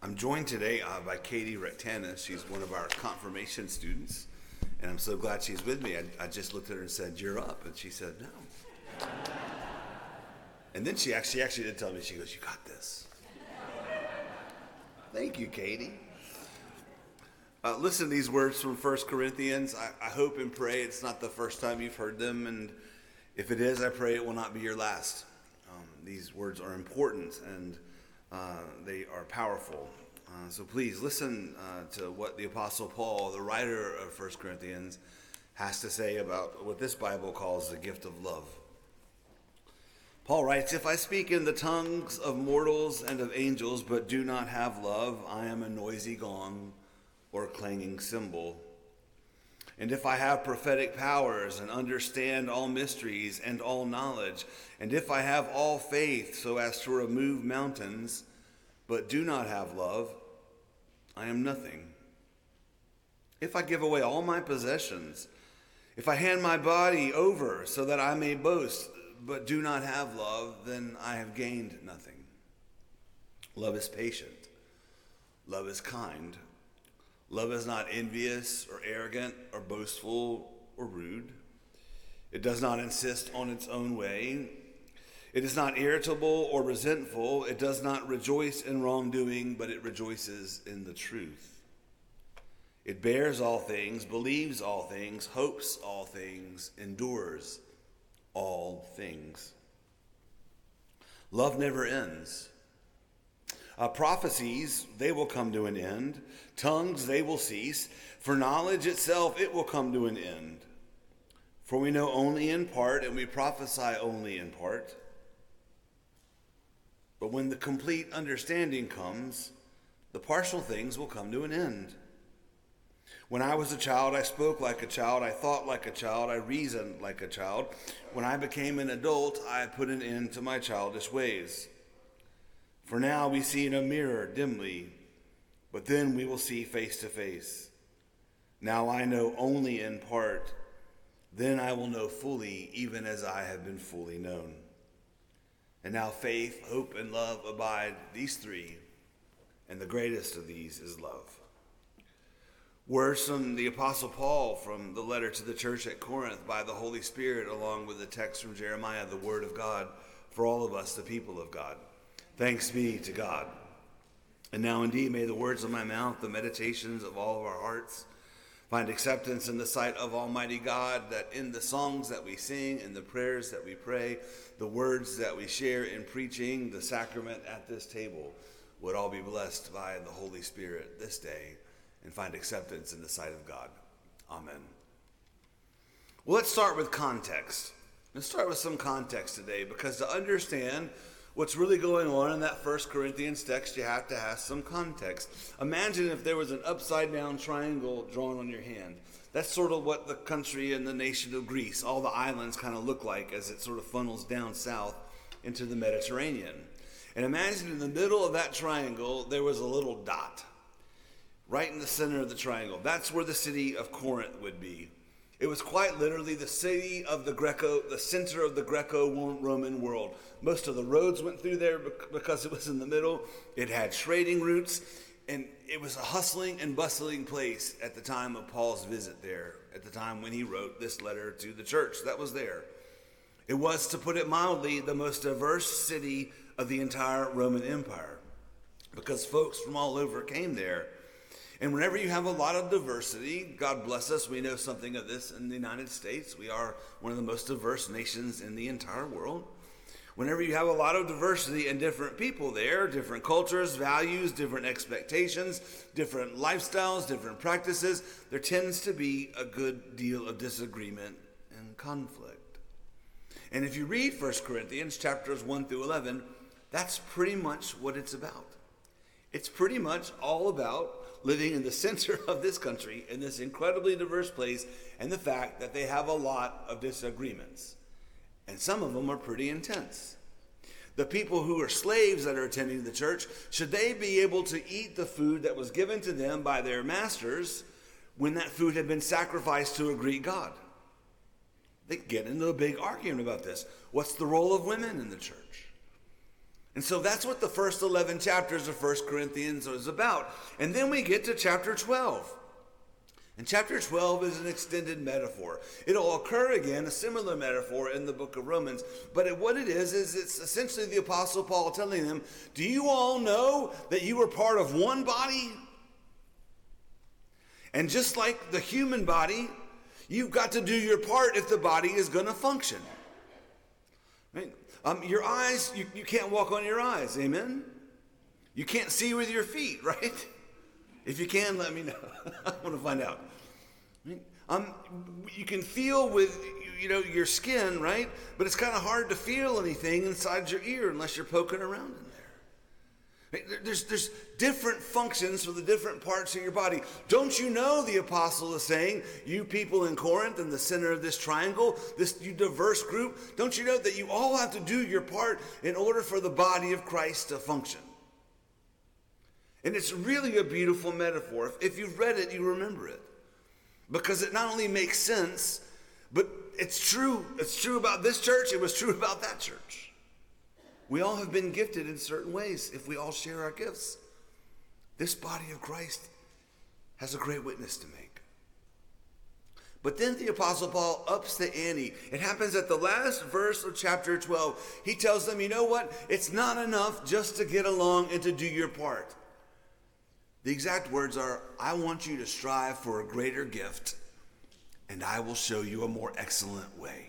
I'm joined today by Katie Rectana. She's one of our confirmation students, and I'm so glad she's with me. I just looked at her and said, "You're up," and she said, "No." And then she actually did tell me, she goes, "You got this." Thank you, Katie. Listen to these words from 1 Corinthians. I hope and pray it's not the first time you've heard them, and if it is, I pray it will not be your last. These words are important, and they are powerful. So please listen to what the Apostle Paul, the writer of 1 Corinthians, has to say about what this Bible calls the gift of love. Paul writes, "If I speak in the tongues of mortals and of angels, but do not have love, I am a noisy gong or clanging cymbal. And if I have prophetic powers and understand all mysteries and all knowledge, and if I have all faith so as to remove mountains, but do not have love, I am nothing. If I give away all my possessions, if I hand my body over so that I may boast, but do not have love, then I have gained nothing. Love is patient. Love is kind. Love is not envious or arrogant or boastful or rude. It does not insist on its own way. It is not irritable or resentful. It does not rejoice in wrongdoing, but it rejoices in the truth. It bears all things, believes all things, hopes all things, endures all things. Love never ends. Prophecies, they will come to an end. Tongues, they will cease. For knowledge itself, it will come to an end. For we know only in part, and we prophesy only in part. But when the complete understanding comes, the partial things will come to an end. When I was a child, I spoke like a child, I thought like a child, I reasoned like a child. When I became an adult, I put an end to my childish ways. For now we see in a mirror dimly, but then we will see face to face. Now I know only in part, then I will know fully, even as I have been fully known. And now faith, hope, and love abide, these three, and the greatest of these is love." Words from the Apostle Paul from the letter to the church at Corinth by the Holy Spirit, along with the text from Jeremiah, the Word of God, for all of us, the people of God. Thanks be to God. And now indeed may the words of my mouth, the meditations of all of our hearts, find acceptance in the sight of Almighty God, that in the songs that we sing, in the prayers that we pray, the words that we share in preaching, the sacrament at this table, would all be blessed by the Holy Spirit this day and find acceptance in the sight of God. Amen. Well, let's start with context. Let's start with some context today, because to understand what's really going on in that 1 Corinthians text, you have to have some context. Imagine if there was an upside-down triangle drawn on your hand. That's sort of what the country and the nation of Greece, all the islands, kind of look like as it sort of funnels down south into the Mediterranean. And imagine in the middle of that triangle, there was a little dot, right in the center of the triangle. That's where the city of Corinth would be. It was quite literally the city of the center of the Greco-Roman world. Most of the roads went through there because it was in the middle. It had trading routes, and it was a hustling and bustling place at the time of Paul's visit there, at the time when he wrote this letter to the church that was there. It was, to put it mildly, the most diverse city of the entire Roman Empire, because folks from all over came there. And whenever you have a lot of diversity, God bless us, we know something of this in the United States. We are one of the most diverse nations in the entire world. Whenever you have a lot of diversity and different people there, different cultures, values, different expectations, different lifestyles, different practices, there tends to be a good deal of disagreement and conflict. And if you read 1 Corinthians chapters 1 through 11, that's pretty much what it's about. It's pretty much all about living in the center of this country, in this incredibly diverse place, and the fact that they have a lot of disagreements. And some of them are pretty intense. The people who are slaves that are attending the church, should they be able to eat the food that was given to them by their masters when that food had been sacrificed to a Greek god? They get into a big argument about this. What's the role of women in the church? And so that's what the first 11 chapters of 1 Corinthians is about. And then we get to chapter 12. And chapter 12 is an extended metaphor. It'll occur again, a similar metaphor in the book of Romans. But what it is it's essentially the Apostle Paul telling them, do you all know that you are part of one body? And just like the human body, you've got to do your part if the body is going to function. Right? Your eyes, you can't walk on your eyes, amen? You can't see with your feet, right? If you can, let me know. I want to find out. You can feel with your skin, right? But it's kind of hard to feel anything inside your ear unless you're poking around in there. Right? There's different functions for the different parts of your body. Don't you know, the apostle is saying, you people in Corinth in the center of this triangle, you diverse group, don't you know that you all have to do your part in order for the body of Christ to function? And it's really a beautiful metaphor. If you've read it, you remember it. Because it not only makes sense, but it's true. It's true about this church. It was true about that church. We all have been gifted in certain ways if we all share our gifts. This body of Christ has a great witness to make. But then the Apostle Paul ups the ante. It happens at the last verse of chapter 12. He tells them, you know what? It's not enough just to get along and to do your part. The exact words are, I want you to strive for a greater gift, and I will show you a more excellent way.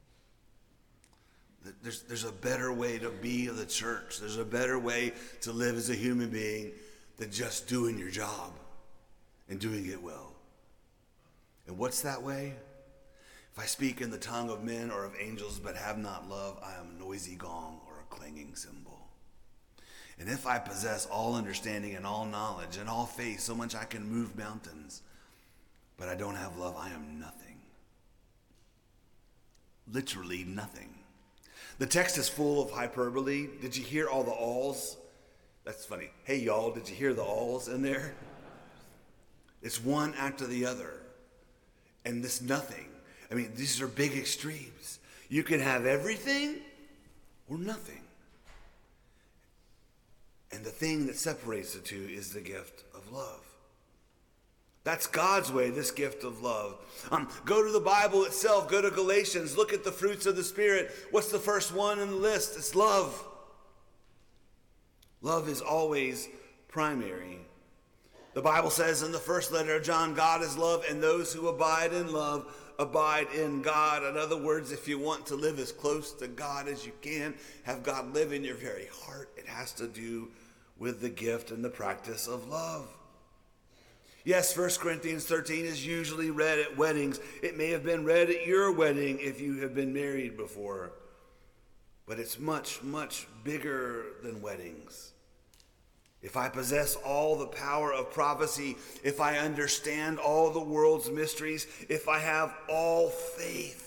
There's a better way to be the church. There's a better way to live as a human being than just doing your job and doing it well. And what's that way? If I speak in the tongue of men or of angels but have not love, I am a noisy gong or a clanging cymbal. And if I possess all understanding and all knowledge and all faith, so much I can move mountains, but I don't have love, I am nothing. Literally nothing. The text is full of hyperbole. Did you hear all the alls? That's funny. Hey, y'all, did you hear the alls in there? It's one after the other. And this nothing. I mean, these are big extremes. You can have everything or nothing. And the thing that separates the two is the gift of love. That's God's way, this gift of love. Go to the Bible itself. Go to Galatians. Look at the fruits of the Spirit. What's the first one in the list? It's love. Love is always primary. The Bible says in the first letter of John, God is love, and those who abide in love abide in God. In other words, if you want to live as close to God as you can, have God live in your very heart, it has to do with the gift and the practice of love. Yes, 1 Corinthians 13 is usually read at weddings. It may have been read at your wedding if you have been married before. But it's much, much bigger than weddings. If I possess all the power of prophecy, if I understand all the world's mysteries, if I have all faith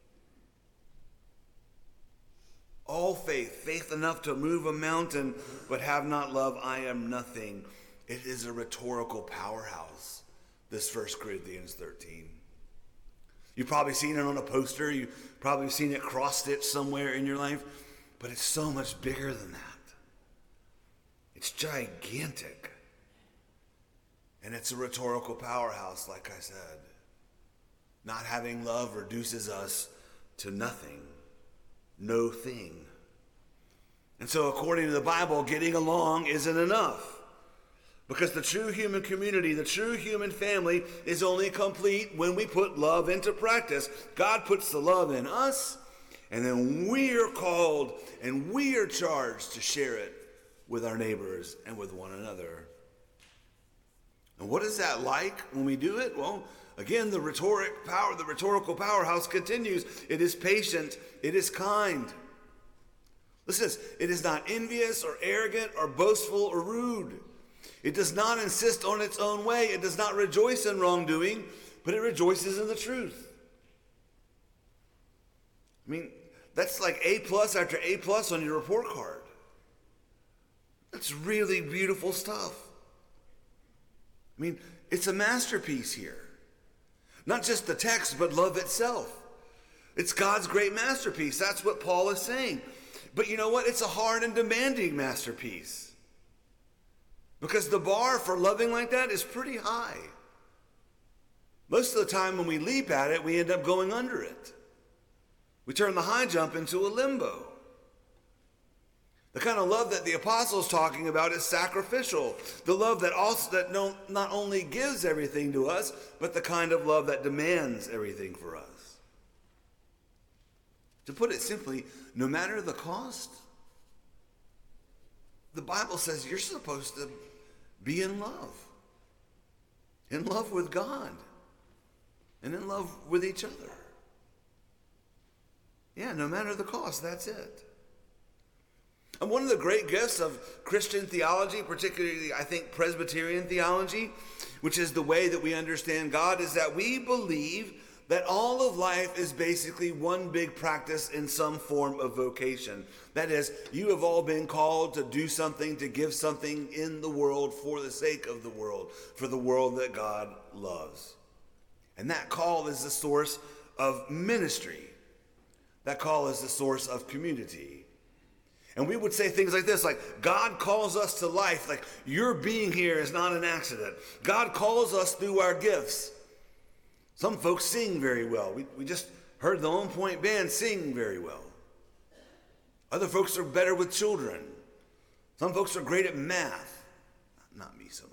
faith enough to move a mountain, but have not love, I am nothing. It is a rhetorical powerhouse, this 1 Corinthians 13. You've probably seen it on a poster. You've probably seen it cross-stitched somewhere in your life. But it's so much bigger than that. It's gigantic. And it's a rhetorical powerhouse, like I said. Not having love reduces us to nothing. No thing. And so according to the Bible, getting along isn't enough. Because the true human community, the true human family is only complete when we put love into practice. God puts the love in us, and then we are called and we are charged to share it with our neighbors and with one another. And what is that like when we do it? Well, again, the rhetorical powerhouse continues. It is patient. It is kind. Listen, it is not envious or arrogant or boastful or rude. It does not insist on its own way. It does not rejoice in wrongdoing, but it rejoices in the truth. I mean, that's like A+ after A+ on your report card. That's really beautiful stuff. I mean, it's a masterpiece here. Not just the text, but love itself. It's God's great masterpiece. That's what Paul is saying. But you know what? It's a hard and demanding masterpiece. Because the bar for loving like that is pretty high. Most of the time when we leap at it, we end up going under it. We turn the high jump into a limbo. The kind of love that the apostle's talking about is sacrificial. The love that not only gives everything to us, but the kind of love that demands everything for us. To put it simply, no matter the cost, the Bible says you're supposed to be in love with God, and in love with each other. Yeah, no matter the cost, that's it. And one of the great gifts of Christian theology, particularly I think Presbyterian theology, which is the way that we understand God, is that we believe that all of life is basically one big practice in some form of vocation. That is, you have all been called to do something, to give something in the world for the sake of the world, for the world that God loves. And that call is the source of ministry. That call is the source of community. And we would say things like this, like, God calls us to life, like your being here is not an accident. God calls us through our gifts. Some folks sing very well. We just heard the On Point Band sing very well. Other folks are better with children. Some folks are great at math. Not me so much.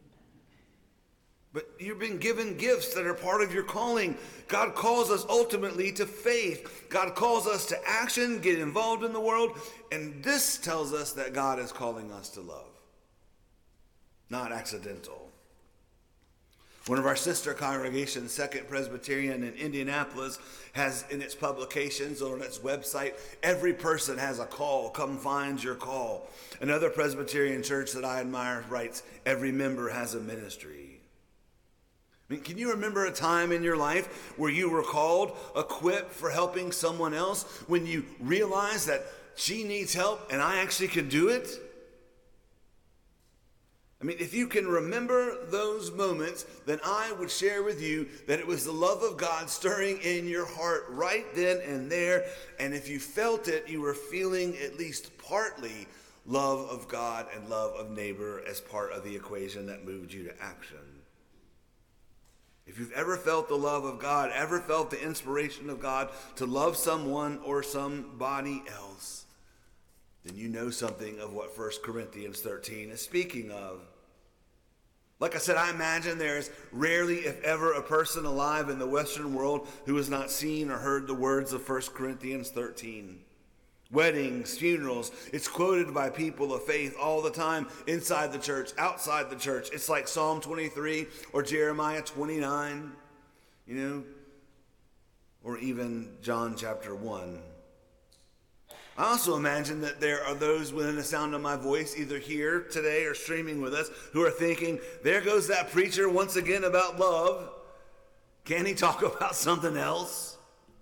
But you've been given gifts that are part of your calling. God calls us ultimately to faith. God calls us to action, get involved in the world. And this tells us that God is calling us to love. Not accidental. One of our sister congregations, Second Presbyterian in Indianapolis, has in its publications or on its website, every person has a call. Come find your call. Another Presbyterian church that I admire writes, every member has a ministry. I mean, can you remember a time in your life where you were called, equipped for helping someone else, when you realized that she needs help and I actually can do it? I mean, if you can remember those moments, then I would share with you that it was the love of God stirring in your heart right then and there. And if you felt it, you were feeling at least partly love of God and love of neighbor as part of the equation that moved you to action. If you've ever felt the love of God, ever felt the inspiration of God to love someone or somebody else, then you know something of what 1 Corinthians 13 is speaking of. Like I said, I imagine there is rarely, if ever, a person alive in the Western world who has not seen or heard the words of 1 Corinthians 13. Weddings, funerals, it's quoted by people of faith all the time, inside the church, outside the church. It's like Psalm 23 or Jeremiah 29, or even John chapter 1. I also imagine that there are those within the sound of my voice, either here today or streaming with us, who are thinking, there goes that preacher once again about love. Can he talk about something else?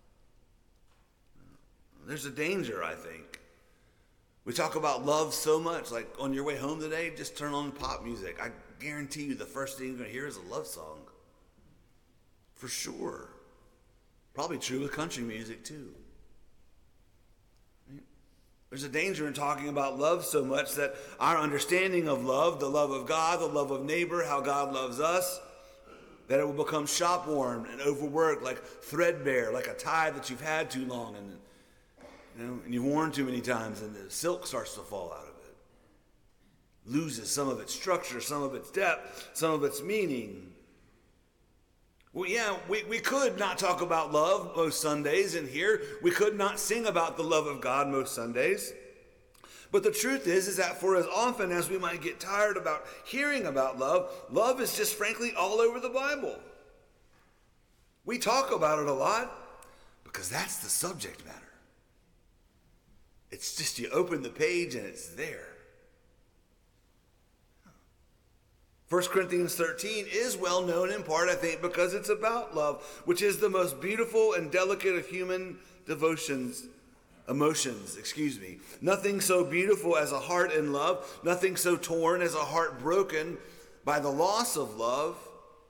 There's a danger, I think. We talk about love so much, like on your way home today, just turn on pop music. I guarantee you the first thing you're going to hear is a love song. For sure. Probably true with country music too. There's a danger in talking about love so much that our understanding of love, the love of God, the love of neighbor, how God loves us, that it will become shop-worn and overworked, like threadbare, like a tie that you've had too long and you've worn too many times, and the silk starts to fall out of it. Loses some of its structure, some of its depth, some of its meaning. Well, yeah, we could not talk about love most Sundays in here. We could not sing about the love of God most Sundays. But the truth is that for as often as we might get tired about hearing about love, love is just frankly all over the Bible. We talk about it a lot because that's the subject matter. It's just you open the page and it's there. 1 Corinthians 13 is well known in part, I think, because it's about love, which is the most beautiful and delicate of human emotions. Nothing so beautiful as a heart in love, nothing so torn as a heart broken by the loss of love,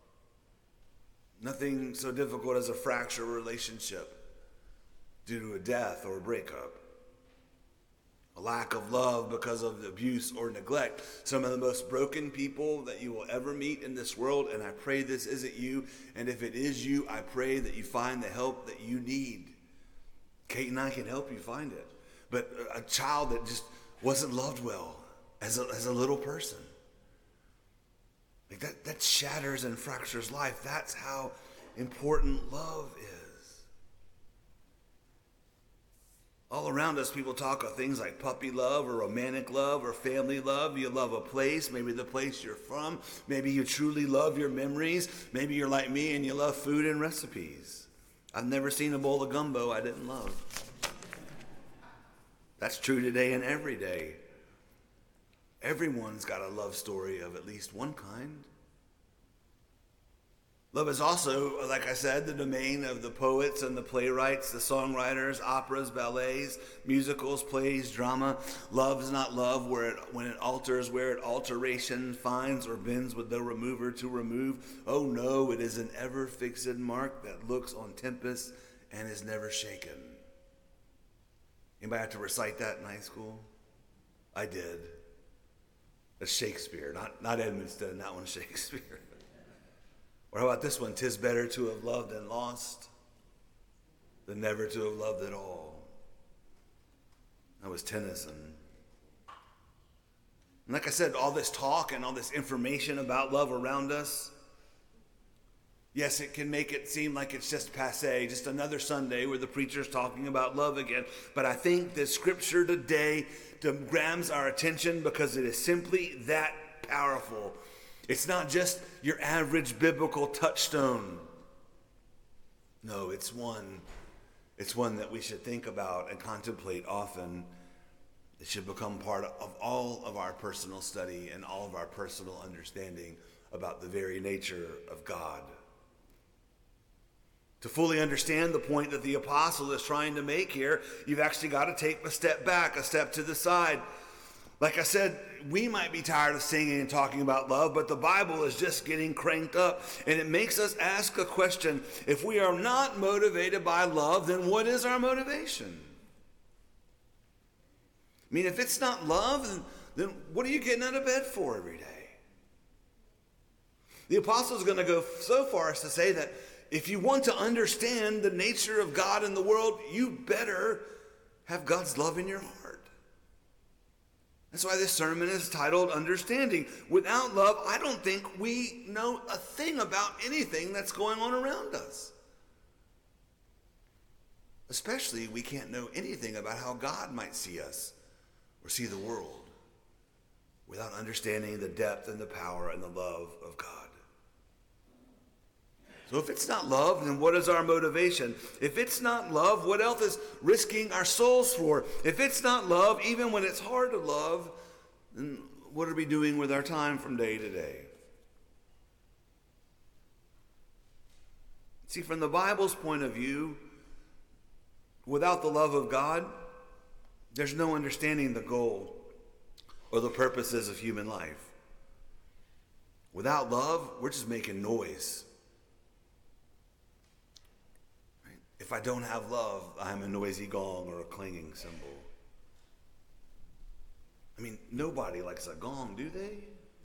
nothing so difficult as a fractured relationship due to a death or a breakup. a lack of love because of abuse or neglect. Some of the most broken people that you will ever meet in this world, and I pray this isn't you, and if it is you, I pray that you find the help that you need. Kate and I can help you find it. But a child that just wasn't loved well as a little person, like that shatters and fractures life. That's how important love is. All around us, people talk of things like puppy love or romantic love or family love. You love a place, maybe the place you're from. Maybe you truly love your memories. Maybe you're like me and you love food and recipes. I've never seen a bowl of gumbo I didn't love. That's true today and every day. Everyone's got a love story of at least one kind. Love is also, like I said, the domain of the poets and the playwrights, the songwriters, operas, ballets, musicals, plays, drama. Love is not love when it alters, where it alteration finds or bends with no remover to remove. Oh no, it is an ever-fixed mark that looks on tempest and is never shaken. Anybody have to recite that in high school? I did. That's Shakespeare, not Edmundson, that one's Shakespeare. Or how about this one? 'Tis better to have loved and lost than never to have loved at all. That was Tennyson. And like I said, all this talk and all this information about love around us, yes, it can make it seem like it's just passé, just another Sunday where the preacher's talking about love again. But I think that Scripture today grabs our attention because it is simply that powerful. It's not just your average biblical touchstone. No, it's one that we should think about and contemplate often. It should become part of all of our personal study and all of our personal understanding about the very nature of God. To fully understand the point that the apostle is trying to make here, you've actually got to take a step back, a step to the side. Like I said, we might be tired of singing and talking about love, but the Bible is just getting cranked up, and it makes us ask a question. If we are not motivated by love, then what is our motivation? I mean, if it's not love, then what are you getting out of bed for every day? The apostle is going to go so far as to say that if you want to understand the nature of God in the world, you better have God's love in your heart. That's why this sermon is titled Understanding. Without love, I don't think we know a thing about anything that's going on around us. Especially, we can't know anything about how God might see us or see the world without understanding the depth and the power and the love of God. So if it's not love, then what is our motivation? If it's not love, what else is risking our souls for? If it's not love, even when it's hard to love, then what are we doing with our time from day to day? See, from the Bible's point of view, without the love of God, there's no understanding the goal or the purposes of human life. Without love, we're just making noise. If I don't have love, I'm a noisy gong or a clanging cymbal. I mean, nobody likes a gong, do they?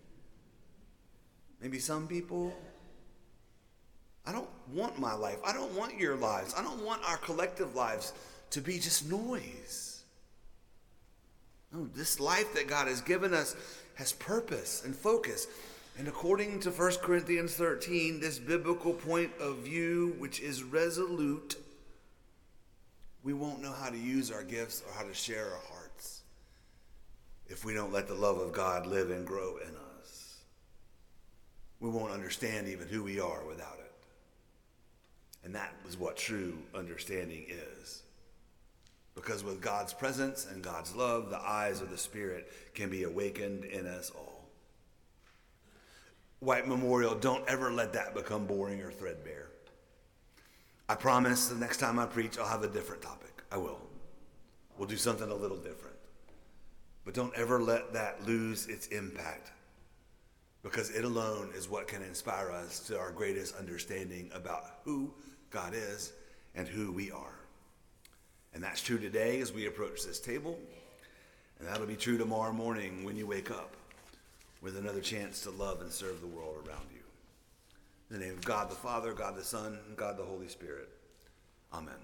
Maybe some people. I don't want my life. I don't want your lives. I don't want our collective lives to be just noise. No, this life that God has given us has purpose and focus. And according to 1 Corinthians 13, this biblical point of view, which is resolute, we won't know how to use our gifts or how to share our hearts if we don't let the love of God live and grow in us. We won't understand even who we are without it. And that is what true understanding is. Because with God's presence and God's love, the eyes of the Spirit can be awakened in us all. White Memorial, don't ever let that become boring or threadbare. I promise the next time I preach, I'll have a different topic. I will. We'll do something a little different. But don't ever let that lose its impact, because it alone is what can inspire us to our greatest understanding about who God is and who we are. And that's true today as we approach this table. And that'll be true tomorrow morning when you wake up with another chance to love and serve the world around you. In the name of God the Father, God the Son, and God the Holy Spirit. Amen.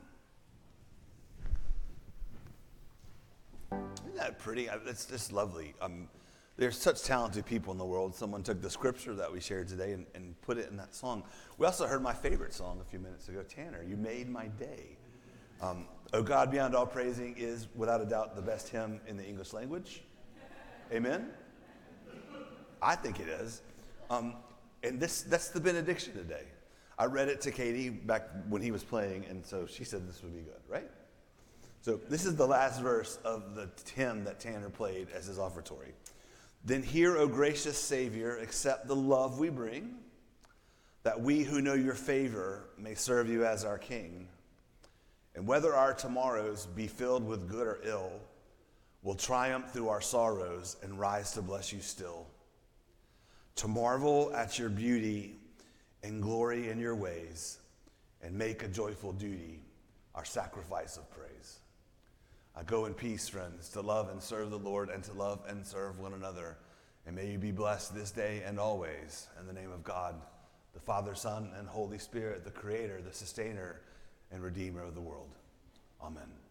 Isn't that pretty? It's just lovely. There's such talented people in the world. Someone took the scripture that we shared today and put it in that song. We also heard my favorite song a few minutes ago, Tanner, You Made My Day. O God Beyond All Praising is, without a doubt, the best hymn in the English language. Amen? I think it is. And that's the benediction today. I read it to Katie back when he was playing, and so she said this would be good, right? So this is the last verse of the hymn that Tanner played as his offertory. Then hear, O gracious Savior, accept the love we bring, that we who know your favor may serve you as our King. And whether our tomorrows be filled with good or ill, we'll triumph through our sorrows and rise to bless you still. To marvel at your beauty and glory in your ways, and make a joyful duty our sacrifice of praise. I go in peace, friends, to love and serve the Lord, and to love and serve one another. And may you be blessed this day and always, in the name of God, the Father, Son, and Holy Spirit, the Creator, the Sustainer, and Redeemer of the world. Amen.